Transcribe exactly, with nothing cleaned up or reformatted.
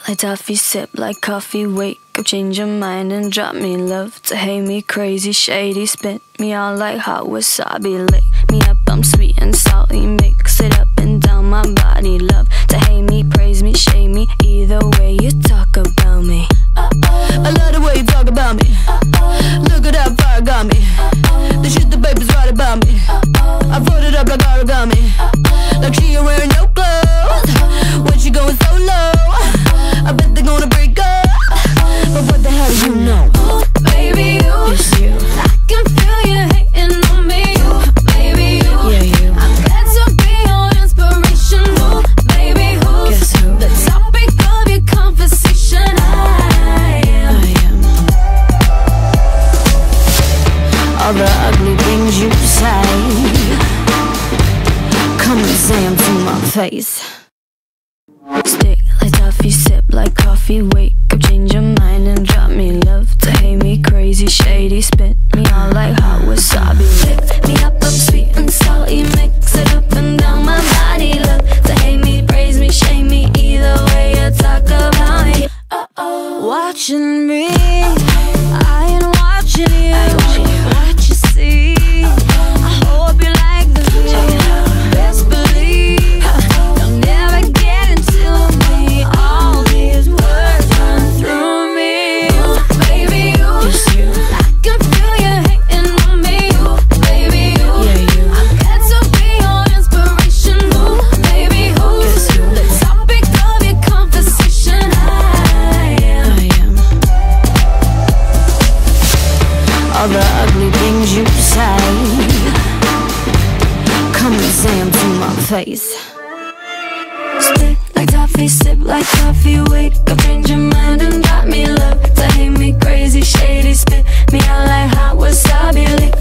like toffee, sip like coffee, wake up, change your mind and drop me love. To hate me crazy, shady, spin me on like hot wasabi. Lick me up, I'm sweet and salty, mix it up and down my body. Love to hate me, praise me, shade me, either way you talk about me. I love the way you talk about me. Look at that fire got me. The shit the papers write about me. I fold it up like origami, like she ain't wearing no clothes. When she going so low, I bet they're gonna break up. But what the hell do you know? Ooh, baby, you, it's you. I can feel you hating on me. Ooh, baby, you, yeah, you. I'm glad to be your inspiration. Ooh, baby, who's Guess who? The topic of your conversation? I am. I am. All the ugly things you say, come and say them to my face. Stick like toffee, sip like coffee, wake up, change your mind and drop me love. To hate me crazy, shady, spit me all like hot wasabi. Lift me up, I'm sweet and salty, mix it up and down my body. Love to hate me, praise me, shame me, either way you talk about me. Uh-oh. Watching me, I ain't watching you. What you see, I hope you like the view. Best believe you'll never get into me. All these words run through me. Ooh, baby, you, it's you. I can feel you hating on me. Ooh, baby, you, yeah, you. I'm glad to be your inspiration. Ooh, baby, who's the topic of your conversation? I am. I am. All the ugly things you say, come and say them to my face. Stick like toffee, sip like coffee, wake up, change your mind and drop me love. To hate me crazy, shady, spit me out like hot wasabi. Lick